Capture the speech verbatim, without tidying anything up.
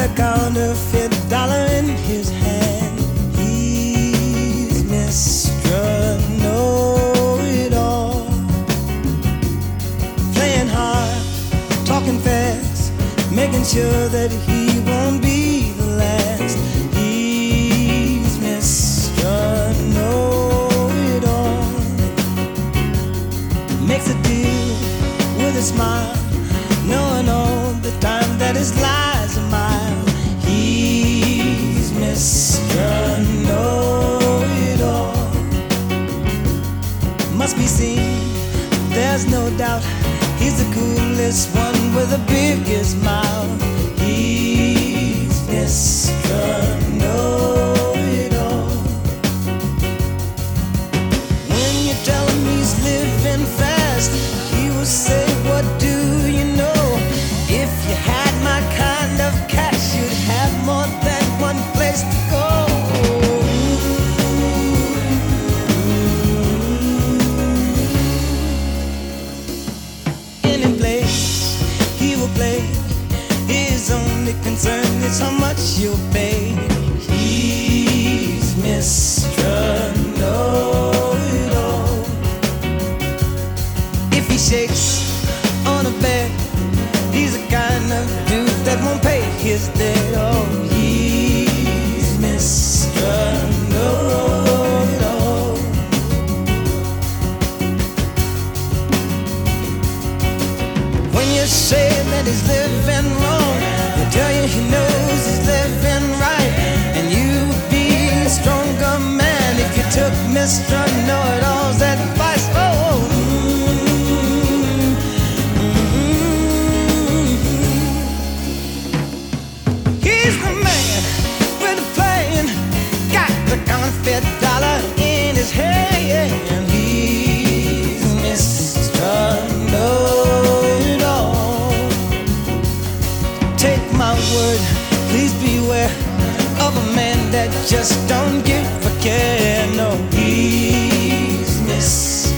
a counterfeit dollar in his hand. He's Mister Know-It-All, playing hard, talking fast, making sure that he won't be the last. He's Mister Know-It-All, makes a deal with a smile, knowing all the time that his lies are mild. He's Mister Know-It-All, must be seen, there's no doubt. He's the coolest one with the biggest mouth. He's Mister Know-It-All. When you tell him he's living fast, he will say, what do you know? If you had my kind of cash, you'd have more than one place to go. Any place he will play, his only concern is how much you'll pay. He's Mister Know-It-All. If he shakes on a bed, he's the kind of dude that won't pay his debt. Oh, he's Mister Know-It-All. When you say that he's living wrong, he'll tell you he knows he's living right. And you'd be a stronger man if you took Mister Know-It-All's advice. Oh, counterfeit dollar in his hand. He's Mister Know-It-All. Take my word, please beware of a man that just don't give a care. No, he's Mister